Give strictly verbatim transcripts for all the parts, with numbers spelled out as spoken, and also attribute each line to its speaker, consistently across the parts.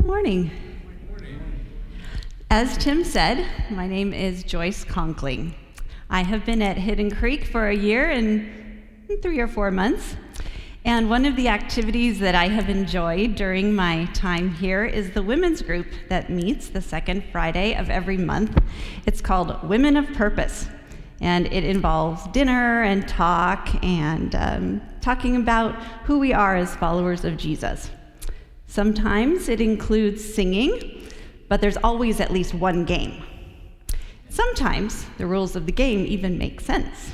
Speaker 1: morning. As Tim said, my name is Joyce Conkling. I have been at Hidden Creek for a year and three or four months. And one of the activities that I have enjoyed during my time here is the women's group that meets the second Friday of every month. It's called Women of Purpose. And it involves dinner and talk and um, talking about who we are as followers of Jesus. Sometimes it includes singing, but there's always at least one game. Sometimes the rules of the game even make sense.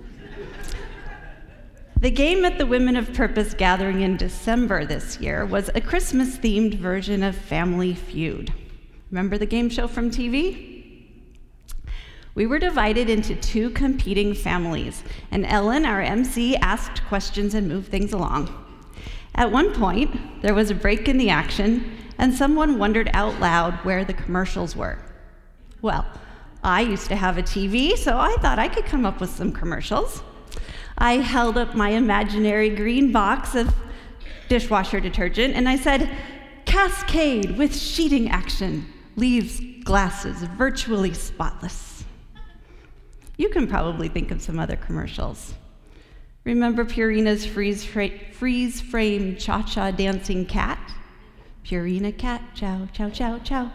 Speaker 1: The game at the Women of Purpose gathering in December this year was a Christmas-themed version of Family Feud. Remember the game show from T V? We were divided into two competing families, and Ellen, our M C, asked questions and moved things along. At one point, there was a break in the action, and someone wondered out loud where the commercials were. Well, I used to have a T V, so I thought I could come up with some commercials. I held up my imaginary green box of dishwasher detergent, and I said, "Cascade with sheeting action leaves glasses virtually spotless." You can probably think of some other commercials. Remember Purina's freeze, fra- freeze frame cha-cha dancing cat? Purina cat, chow, chow, chow, chow.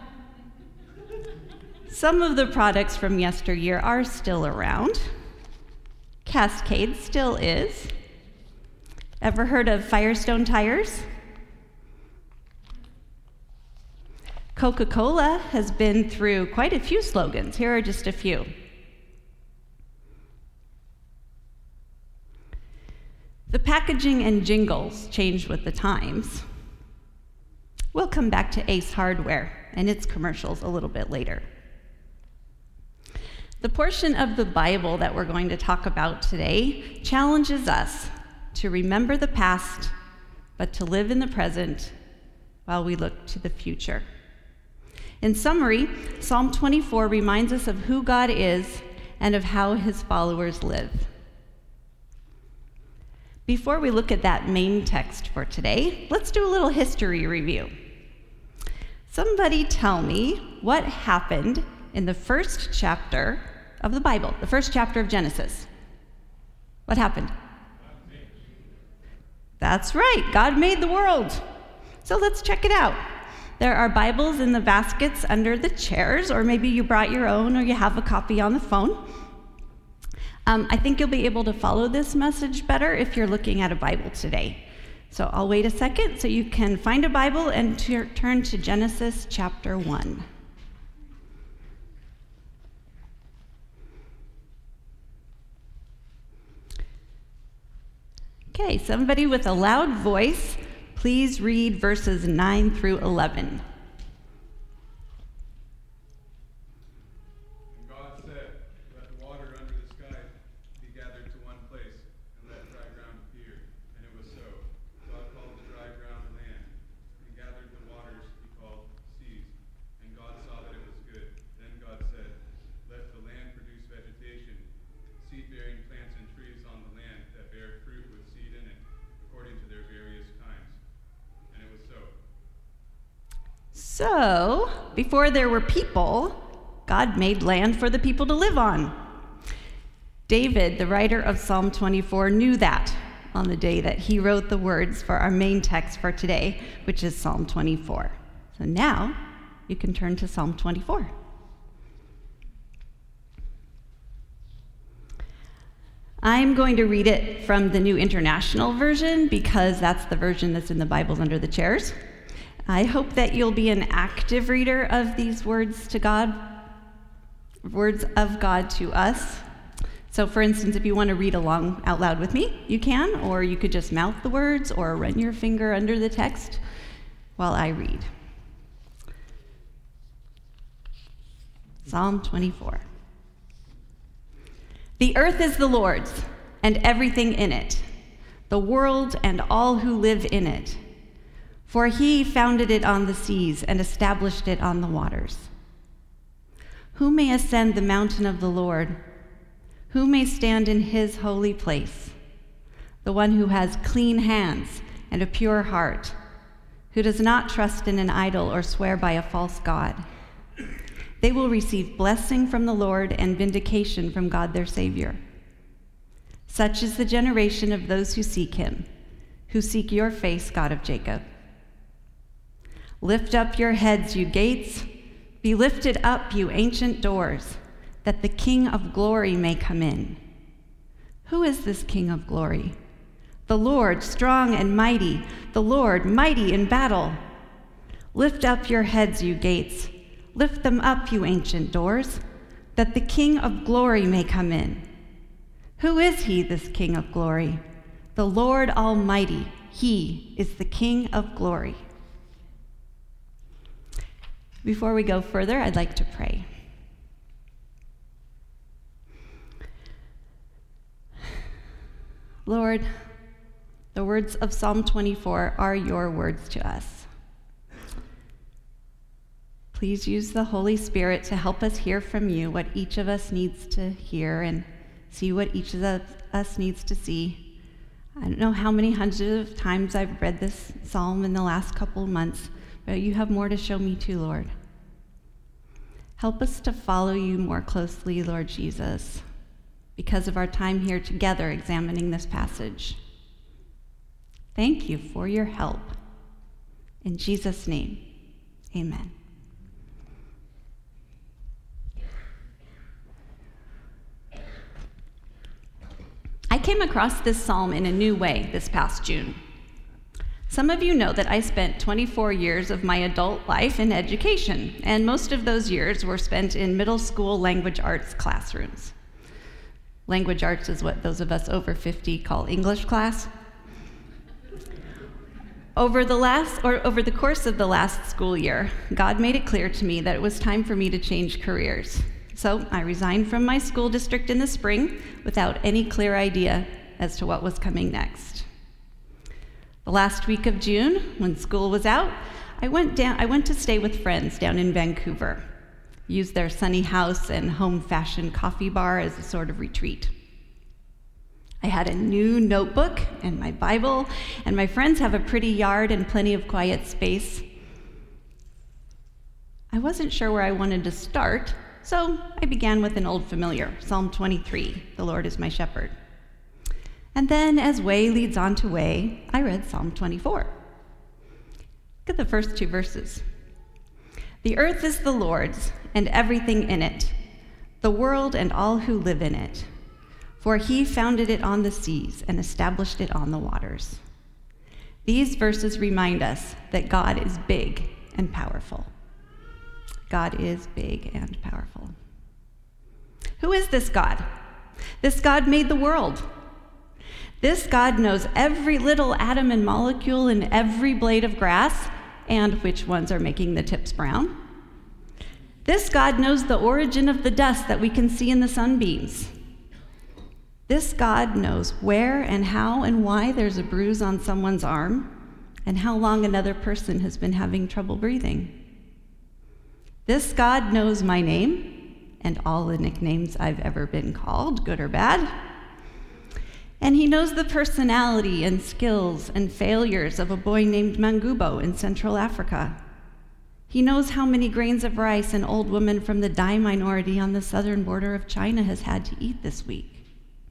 Speaker 1: Some of the products from yesteryear are still around. Cascade still is. Ever heard of Firestone tires? Coca-Cola has been through quite a few slogans. Here are just a few. The packaging and jingles changed with the times. We'll come back to Ace Hardware and its commercials a little bit later. The portion of the Bible that we're going to talk about today challenges us to remember the past, but to live in the present while we look to the future. In summary, Psalm twenty-four reminds us of who God is and of how his followers live. Before we look at that main text for today, let's do a little history review. Somebody tell me what happened in the first chapter of the Bible, the first chapter of Genesis. What happened? That's right, God made the world. So let's check it out. There are Bibles in the baskets under the chairs, or maybe you brought your own or you have a copy on the phone. Um, I think you'll be able to follow this message better if you're looking at a Bible today. So I'll wait a second so you can find a Bible and t- turn to Genesis chapter one. Okay, somebody with a loud voice, please read verses nine through eleven.
Speaker 2: And God said, "Let the water under the sky be gathered to one place, and let dry ground appear." And it was so. God called the dry ground land, and gathered the waters he called seas. And God saw that it was good. Then God said, "Let the land produce vegetation, seed-bearing plants and trees on the land that bear fruit with seed in it, according to their various kinds." And it was so.
Speaker 1: So, before there were people, God made land for the people to live on. David, the writer of Psalm twenty-four, knew that on the day that he wrote the words for our main text for today, which is Psalm twenty-four. So now, you can turn to Psalm twenty-four. I'm going to read it from the New International Version because that's the version that's in the Bibles under the chairs. I hope that you'll be an active reader of these words to God, words of God to us. So for instance, if you want to read along out loud with me, you can, or you could just mouth the words or run your finger under the text while I read. Psalm twenty-four. The earth is the Lord's, and everything in it, the world and all who live in it. For he founded it on the seas and established it on the waters. Who may ascend the mountain of the Lord? Who may stand in his holy place? The one who has clean hands and a pure heart, who does not trust in an idol or swear by a false god. They will receive blessing from the Lord and vindication from God their Savior. Such is the generation of those who seek him, who seek your face, God of Jacob. Lift up your heads, you gates. Be lifted up, you ancient doors, that the King of glory may come in. Who is this King of glory? The Lord, strong and mighty, the Lord, mighty in battle. Lift up your heads, you gates. Lift them up, you ancient doors, that the King of glory may come in. Who is he, this King of glory? The Lord Almighty. He is the King of glory. Before we go further, I'd like to pray. Lord, the words of Psalm twenty-four are your words to us. Please use the Holy Spirit to help us hear from you what each of us needs to hear and see what each of us needs to see. I don't know how many hundreds of times I've read this psalm in the last couple of months, but you have more to show me too, Lord. Help us to follow you more closely, Lord Jesus, because of our time here together examining this passage. Thank you for your help. In Jesus' name, amen. I came across this psalm in a new way this past June. Some of you know that I spent twenty-four years of my adult life in education, and most of those years were spent in middle school language arts classrooms. Language arts is what those of us over fifty call English class. Over the last, or over the course of the last school year, God made it clear to me that it was time for me to change careers. So I resigned from my school district in the spring without any clear idea as to what was coming next. The last week of June, when school was out, I went down, I went to stay with friends down in Vancouver, used their sunny house and home-fashioned coffee bar as a sort of retreat. I had a new notebook and my Bible, and my friends have a pretty yard and plenty of quiet space. I wasn't sure where I wanted to start, so I began with an old familiar, Psalm twenty-three, the Lord is my shepherd. And then, as way leads on to way, I read Psalm twenty-four. Look at the first two verses. The earth is the Lord's, and everything in it, the world and all who live in it. For he founded it on the seas and established it on the waters. These verses remind us that God is big and powerful. God is big and powerful. Who is this God? This God made the world. This God knows every little atom and molecule in every blade of grass and which ones are making the tips brown. This God knows the origin of the dust that we can see in the sunbeams. This God knows where and how and why there's a bruise on someone's arm and how long another person has been having trouble breathing. This God knows my name and all the nicknames I've ever been called, good or bad. And he knows the personality and skills and failures of a boy named Mangubo in Central Africa. He knows how many grains of rice an old woman from the Dai minority on the southern border of China has had to eat this week.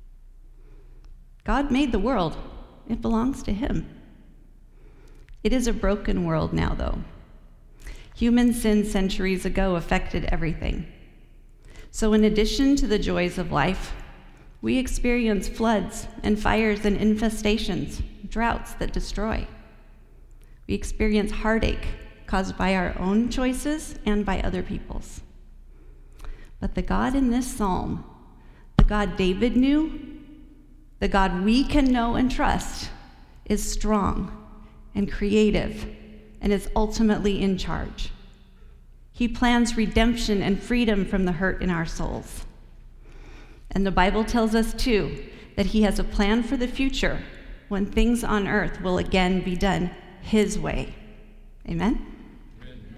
Speaker 1: God made the world. It belongs to him. It is a broken world now, though. Human sin centuries ago affected everything. So in addition to the joys of life, we experience floods and fires and infestations, droughts that destroy. We experience heartache caused by our own choices and by other people's. But the God in this psalm, the God David knew, the God we can know and trust, is strong and creative and is ultimately in charge. He plans redemption and freedom from the hurt in our souls. And the Bible tells us, too, that he has a plan for the future when things on earth will again be done his way. Amen? Amen.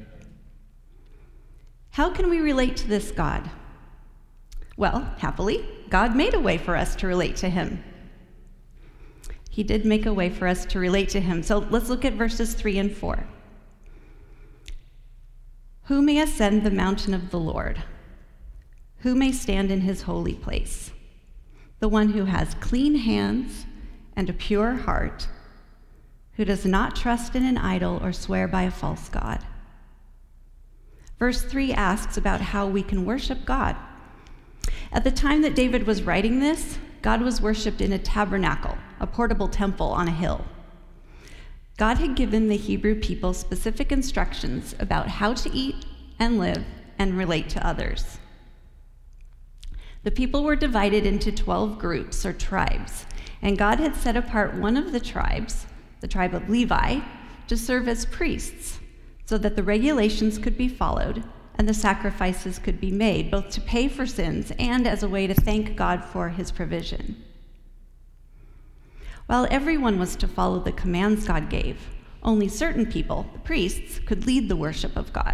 Speaker 1: How can we relate to this God? Well, happily, God made a way for us to relate to him. He did make a way for us to relate to him. So let's look at verses three and four. Who may ascend the mountain of the Lord? Who may stand in his holy place? The one who has clean hands and a pure heart, who does not trust in an idol or swear by a false god. Verse three asks about how we can worship God. At the time that David was writing this, God was worshipped in a tabernacle, a portable temple on a hill. God had given the Hebrew people specific instructions about how to eat and live and relate to others. The people were divided into twelve groups or tribes, and God had set apart one of the tribes, the tribe of Levi, to serve as priests, so that the regulations could be followed and the sacrifices could be made, both to pay for sins and as a way to thank God for his provision. While everyone was to follow the commands God gave, only certain people, the priests, could lead the worship of God.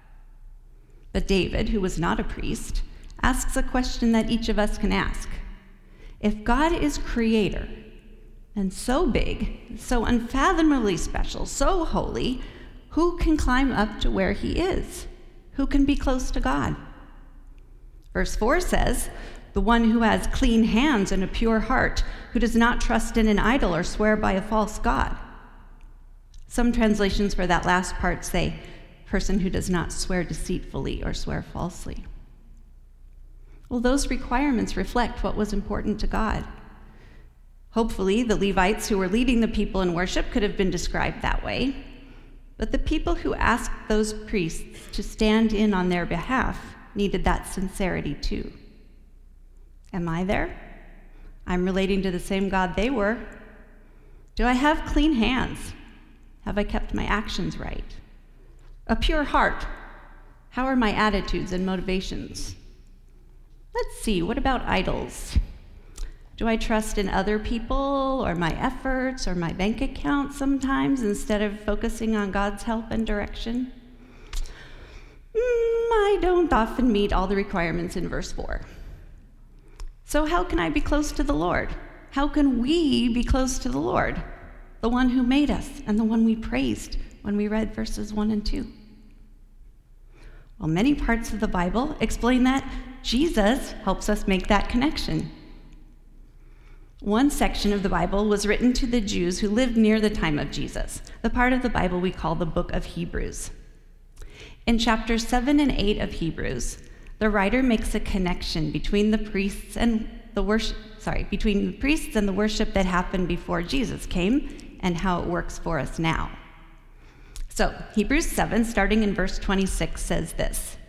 Speaker 1: But David, who was not a priest, asks a question that each of us can ask. If God is creator, and so big, so unfathomably special, so holy, who can climb up to where he is? Who can be close to God? Verse four says, the one who has clean hands and a pure heart, who does not trust in an idol or swear by a false god. Some translations for that last part say, person who does not swear deceitfully or swear falsely. Well, those requirements reflect what was important to God. Hopefully, the Levites who were leading the people in worship could have been described that way. But the people who asked those priests to stand in on their behalf needed that sincerity too. Am I there? I'm relating to the same God they were. Do I have clean hands? Have I kept my actions right? A pure heart. How are my attitudes and motivations? Let's see, what about idols? Do I trust in other people or my efforts or my bank account sometimes instead of focusing on God's help and direction? Mm, I don't often meet all the requirements in verse four. So how can I be close to the Lord? How can we be close to the Lord, the one who made us and the one we praised when we read verses one and two? Well, many parts of the Bible explain that Jesus helps us make that connection. One section of the Bible was written to the Jews who lived near the time of Jesus, the part of the Bible we call the book of Hebrews. In chapters seven and eight of Hebrews, the writer makes a connection between the priests and the worship, sorry, between the priests and the worship that happened before Jesus came and how it works for us now. So, Hebrews seven, starting in verse twenty-six, says this: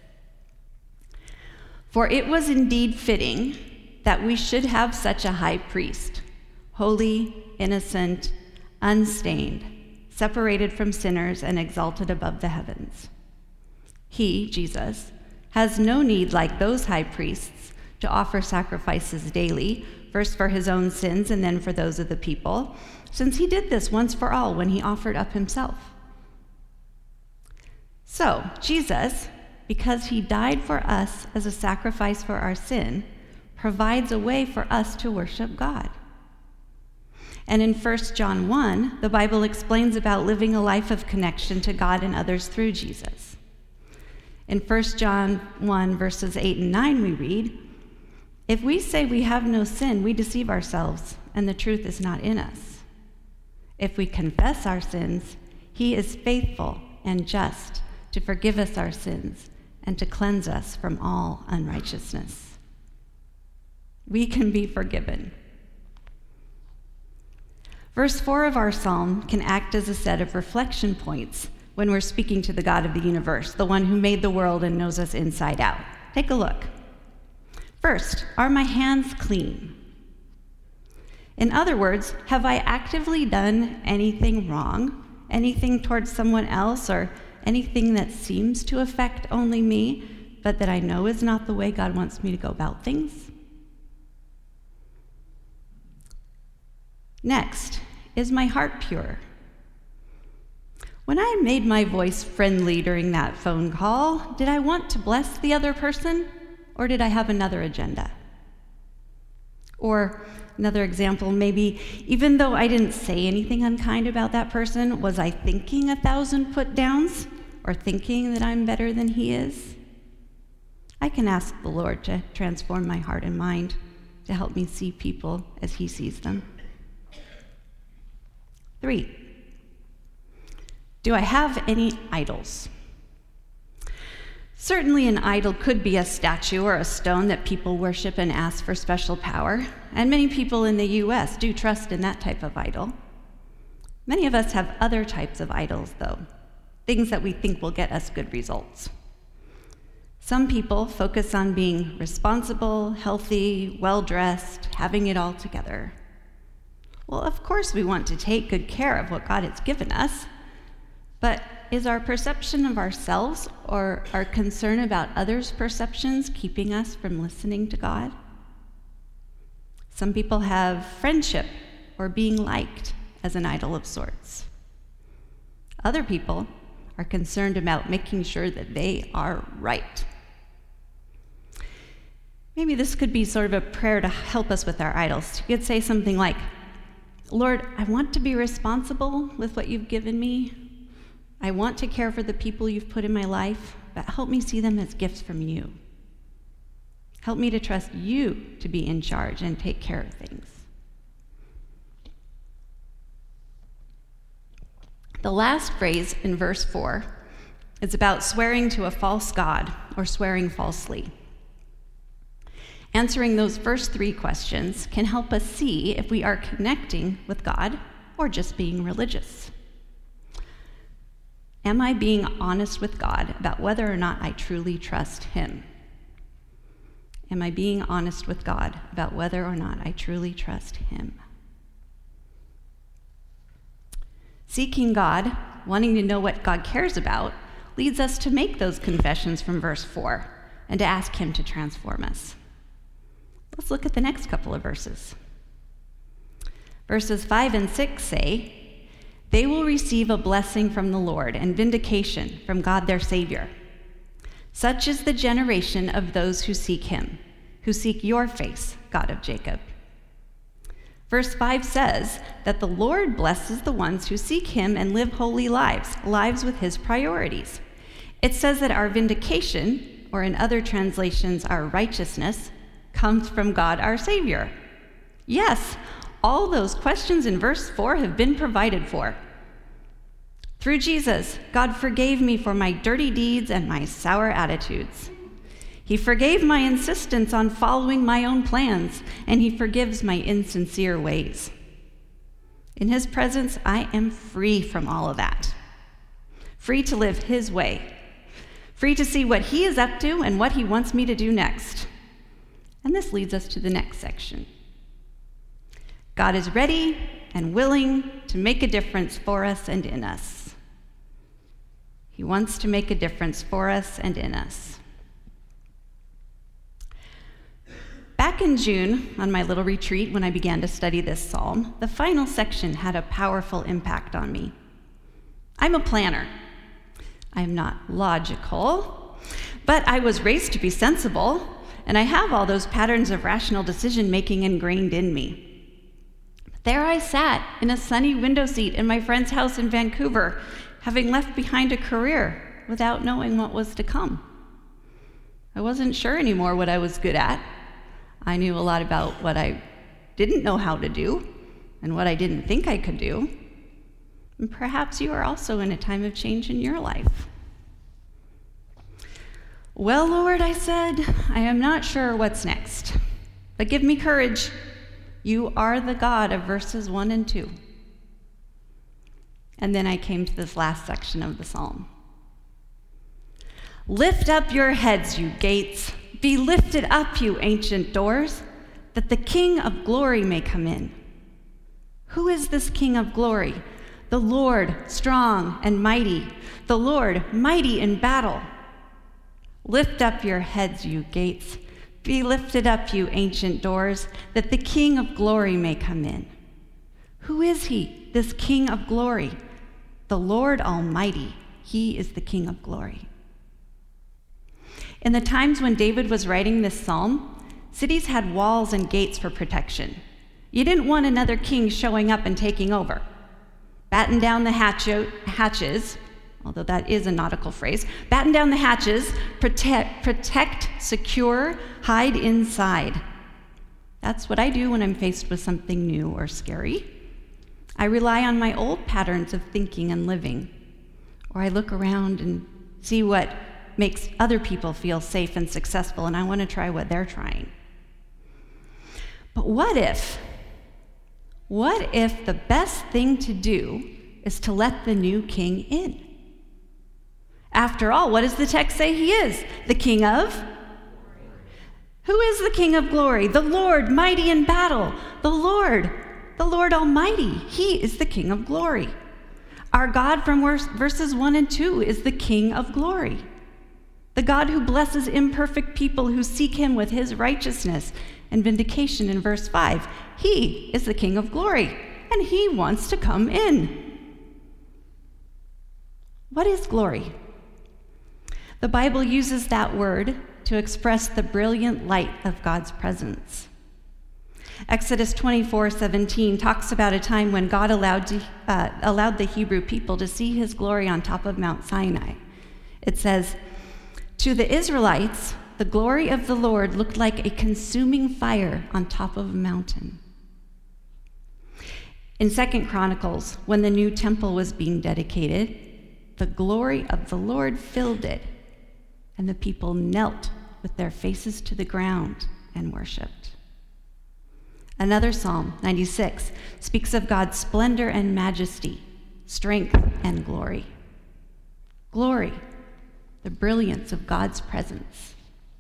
Speaker 1: For it was indeed fitting that we should have such a high priest, holy, innocent, unstained, separated from sinners and exalted above the heavens. He, Jesus, has no need, like those high priests, to offer sacrifices daily, first for his own sins and then for those of the people, since he did this once for all when he offered up himself. So, Jesus, because he died for us as a sacrifice for our sin, provides a way for us to worship God. And in First John one, the Bible explains about living a life of connection to God and others through Jesus. In First John one, verses eight and nine, we read, If we say we have no sin, we deceive ourselves, and the truth is not in us. If we confess our sins, he is faithful and just to forgive us our sins and to cleanse us from all unrighteousness. We can be forgiven. Verse four of our psalm can act as a set of reflection points when we're speaking to the God of the universe, the one who made the world and knows us inside out. Take a look. First, are my hands clean? In other words, have I actively done anything wrong, anything towards someone else, or anything that seems to affect only me, but that I know is not the way God wants me to go about things? Next, is my heart pure? When I made my voice friendly during that phone call, did I want to bless the other person, or did I have another agenda? Or another example, maybe even though I didn't say anything unkind about that person, was I thinking a thousand put downs or thinking that I'm better than he is, I can ask the Lord to transform my heart and mind to help me see people as he sees them. Three, do I have any idols? Certainly an idol could be a statue or a stone that people worship and ask for special power, and many people in the U S do trust in that type of idol. Many of us have other types of idols, though, things that we think will get us good results. Some people focus on being responsible, healthy, well-dressed, having it all together. Well, of course we want to take good care of what God has given us, but is our perception of ourselves or our concern about others' perceptions keeping us from listening to God? Some people have friendship or being liked as an idol of sorts. Other people are concerned about making sure that they are right. Maybe this could be sort of a prayer to help us with our idols. You could say something like, Lord, I want to be responsible with what you've given me. I want to care for the people you've put in my life, but help me see them as gifts from you. Help me to trust you to be in charge and take care of things. The last phrase in verse four is about swearing to a false god or swearing falsely. Answering those first three questions can help us see if we are connecting with God or just being religious. Am I being honest with God about whether or not I truly trust him? Am I being honest with God about whether or not I truly trust him? Seeking God, wanting to know what God cares about, leads us to make those confessions from verse four and to ask him to transform us. Let's look at the next couple of verses. Verses five and six say, they will receive a blessing from the Lord and vindication from God their Savior. Such is the generation of those who seek him, who seek your face, God of Jacob. Verse five says that the Lord blesses the ones who seek him and live holy lives, lives with his priorities. It says that our vindication, or in other translations, our righteousness, comes from God our Savior. Yes, all those questions in verse four have been provided for. Through Jesus, God forgave me for my dirty deeds and my sour attitudes. He forgave my insistence on following my own plans, and he forgives my insincere ways. In his presence, I am free from all of that. Free to live his way. Free to see what he is up to and what he wants me to do next. And this leads us to the next section. God is ready and willing to make a difference for us and in us. He wants to make a difference for us and in us. Back in June, on my little retreat when I began to study this psalm, the final section had a powerful impact on me. I'm a planner. I am not logical, but I was raised to be sensible, and I have all those patterns of rational decision-making ingrained in me. There I sat in a sunny window seat in my friend's house in Vancouver, having left behind a career without knowing what was to come. I wasn't sure anymore what I was good at. I knew a lot about what I didn't know how to do and what I didn't think I could do. And perhaps you are also in a time of change in your life. Well, Lord, I said, I am not sure what's next, but give me courage. You are the God of verses one and two. And then I came to this last section of the psalm. Lift up your heads, you gates. Be lifted up, you ancient doors, that the King of glory may come in. Who is this King of glory? The Lord, strong and mighty, the Lord, mighty in battle. Lift up your heads, you gates. Be lifted up, you ancient doors, that the King of glory may come in. Who is he, this King of glory? The Lord Almighty. He is the King of glory. In the times when David was writing this psalm, cities had walls and gates for protection. You didn't want another king showing up and taking over. Batten down the hatch- hatches, although that is a nautical phrase. Batten down the hatches, protect, protect, secure, hide inside. That's what I do when I'm faced with something new or scary. I rely on my old patterns of thinking and living, or I look around and see what makes other people feel safe and successful, and I want to try what they're trying. But what if, what if the best thing to do is to let the new king in? After all, what does the text say he is? The King of? Who is the King of glory? The Lord, mighty in battle. The Lord, the Lord Almighty. He is the King of glory. Our God from verses one and two is the King of glory. The God who blesses imperfect people who seek him with his righteousness and vindication in verse five. He is the King of glory, and he wants to come in. What is glory? The Bible uses that word to express the brilliant light of God's presence. Exodus twenty-four seventeen talks about a time when God allowed, to, uh, allowed the Hebrew people to see his glory on top of Mount Sinai. It says, "To the Israelites, the glory of the Lord looked like a consuming fire on top of a mountain." In Second Chronicles, when the new temple was being dedicated, the glory of the Lord filled it, and the people knelt with their faces to the ground and worshiped. Another Psalm, ninety-six, speaks of God's splendor and majesty, strength and glory. Glory, the brilliance of God's presence.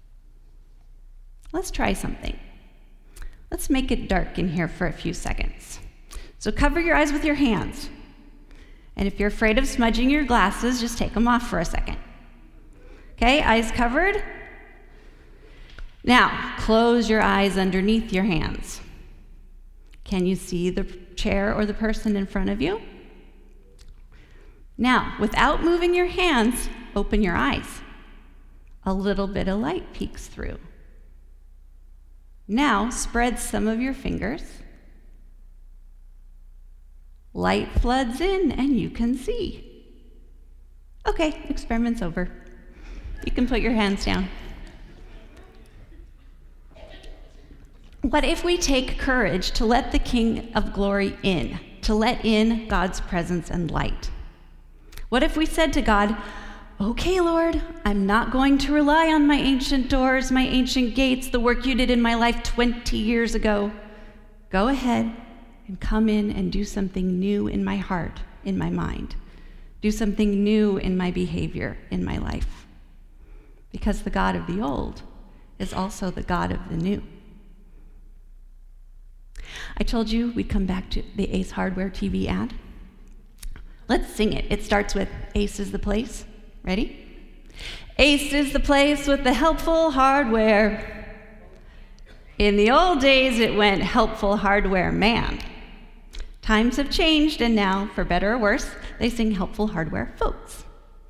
Speaker 1: Let's try something. Let's make it dark in here for a few seconds. So cover your eyes with your hands. And if you're afraid of smudging your glasses, just take them off for a second. Okay, eyes covered. Now, close your eyes underneath your hands. Can you see the chair or the person in front of you? Now, without moving your hands, open your eyes. A little bit of light peeks through. Now, spread some of your fingers. Light floods in and you can see. Okay, experiment's over. You can put your hands down. What if we take courage to let the King of Glory in, to let in God's presence and light? What if we said to God, "Okay, Lord, I'm not going to rely on my ancient doors, my ancient gates, the work you did in my life twenty years ago. Go ahead and come in and do something new in my heart, in my mind. Do something new in my behavior, in my life." Because the God of the old is also the God of the new. I told you we'd come back to the Ace Hardware T V ad. Let's sing it. It starts with Ace is the place. Ready? Ace is the place with the helpful hardware. In the old days, it went helpful hardware man. Times have changed, and now, for better or worse, they sing helpful hardware folks.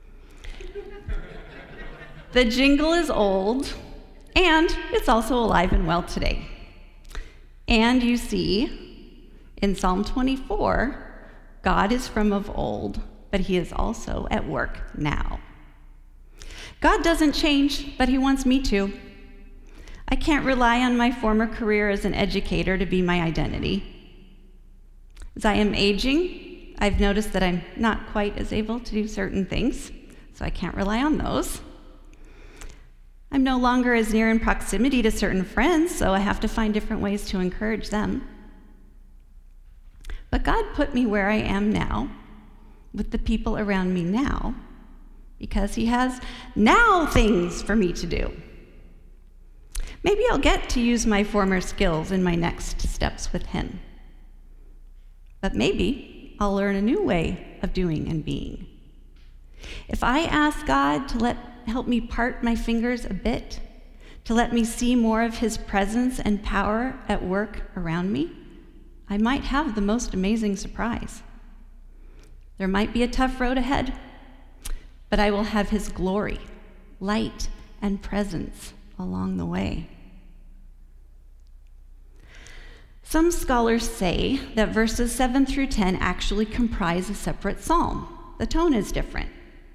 Speaker 1: The jingle is old, and it's also alive and well today. And you see, in Psalm twenty-four, God is from of old, but he is also at work now. God doesn't change, but he wants me to. I can't rely on my former career as an educator to be my identity. As I am aging, I've noticed that I'm not quite as able to do certain things, so I can't rely on those. I'm no longer as near in proximity to certain friends, so I have to find different ways to encourage them. But God put me where I am now, with the people around me now, because he has now things for me to do. Maybe I'll get to use my former skills in my next steps with him. But maybe I'll learn a new way of doing and being. If I ask God to let help me part my fingers a bit, to let me see more of his presence and power at work around me, I might have the most amazing surprise. There might be a tough road ahead, but I will have his glory, light, and presence along the way. Some scholars say that verses seven through ten actually comprise a separate psalm. The tone is different.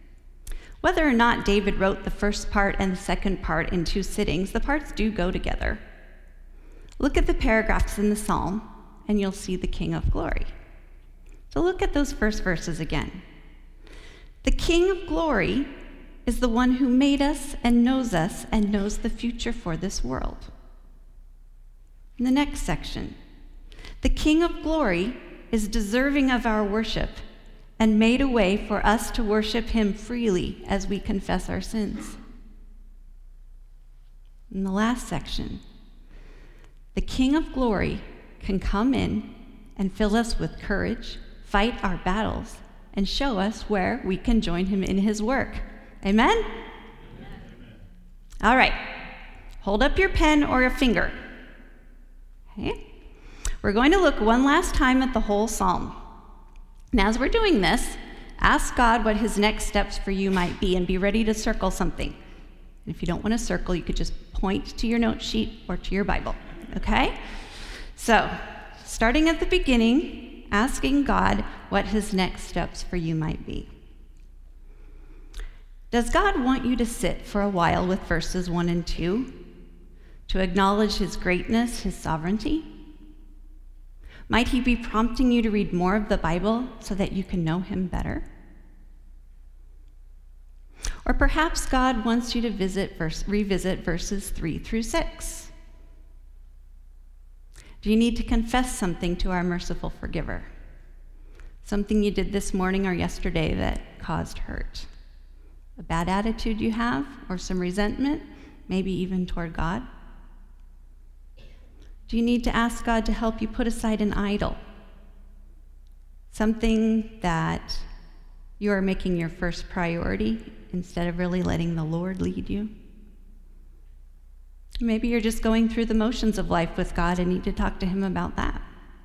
Speaker 1: Whether or not David wrote the first part and the second part in two sittings, the parts do go together. Look at the paragraphs in the psalm, and you'll see the King of Glory. So look at those first verses again. The King of Glory is the one who made us and knows us and knows the future for this world. In the next section, the King of Glory is deserving of our worship and made a way for us to worship him freely as we confess our sins. In the last section, the King of Glory can come in and fill us with courage, fight our battles, and show us where we can join him in his work. Amen? Amen. All right. Hold up your pen or your finger. Okay. We're going to look one last time at the whole psalm. And as we're doing this, ask God what his next steps for you might be and be ready to circle something. And if you don't want to circle, you could just point to your note sheet or to your Bible. Okay? So, starting at the beginning, asking God what his next steps for you might be. Does God want you to sit for a while with verses one and two, to acknowledge his greatness, his sovereignty? Might he be prompting you to read more of the Bible so that you can know him better? Or perhaps God wants you to visit verse, revisit verses three through six. Do you need to confess something to our merciful forgiver? Something you did this morning or yesterday that caused hurt? A bad attitude you have, or some resentment, maybe even toward God? Do you need to ask God to help you put aside an idol? Something that you are making your first priority instead of really letting the Lord lead you? Maybe you're just going through the motions of life with God and need to talk to him about that.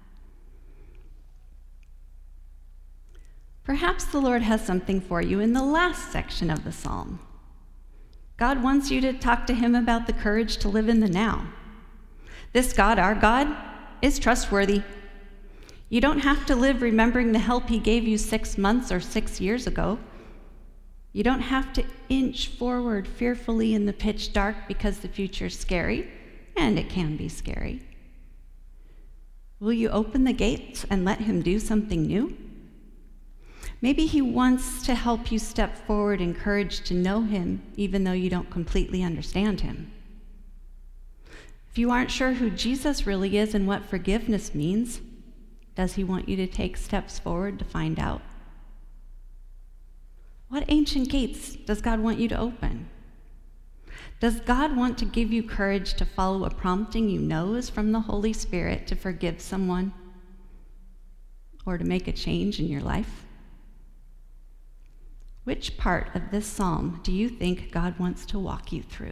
Speaker 1: Perhaps the Lord has something for you in the last section of the psalm. God wants you to talk to him about the courage to live in the now. This God, our God, is trustworthy. You don't have to live remembering the help he gave you six months or six years ago. You don't have to inch forward fearfully in the pitch dark because the future's scary, and it can be scary. Will you open the gates and let him do something new? Maybe he wants to help you step forward in courage to know him, even though you don't completely understand him. If you aren't sure who Jesus really is and what forgiveness means, does he want you to take steps forward to find out? What ancient gates does God want you to open? Does God want to give you courage to follow a prompting you know is from the Holy Spirit to forgive someone or to make a change in your life? Which part of this psalm do you think God wants to walk you through?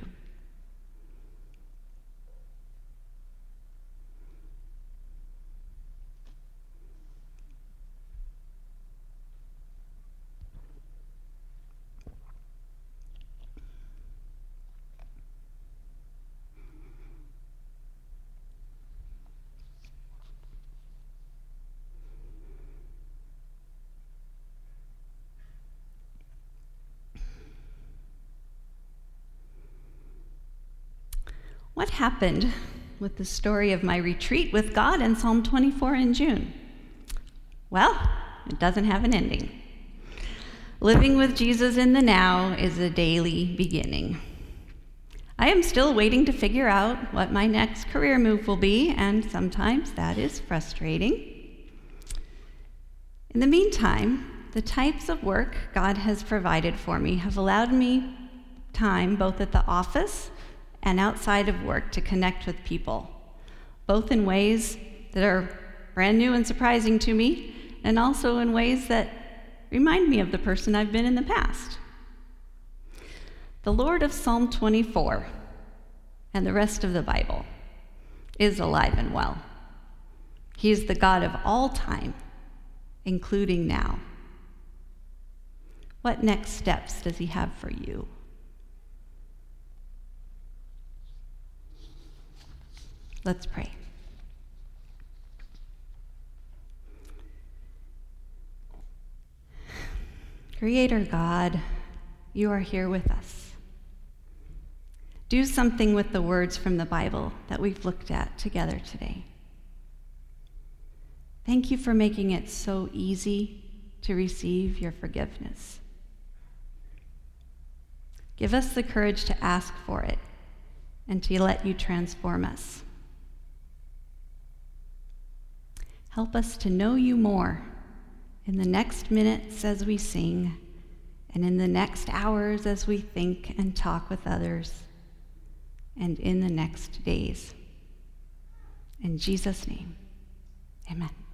Speaker 1: What happened with the story of my retreat with God in Psalm twenty-four in June? Well, it doesn't have an ending. Living with Jesus in the now is a daily beginning. I am still waiting to figure out what my next career move will be, and sometimes that is frustrating. In the meantime, the types of work God has provided for me have allowed me time both at the office and outside of work to connect with people, both in ways that are brand new and surprising to me, and also in ways that remind me of the person I've been in the past. The Lord of Psalm twenty-four and the rest of the Bible is alive and well. He is the God of all time, including now. What next steps does he have for you? Let's pray. Creator God, you are here with us. Do something with the words from the Bible that we've looked at together today. Thank you for making it so easy to receive your forgiveness. Give us the courage to ask for it and to let you transform us. Help us to know you more in the next minutes as we sing, and in the next hours as we think and talk with others, and in the next days. In Jesus' name, amen.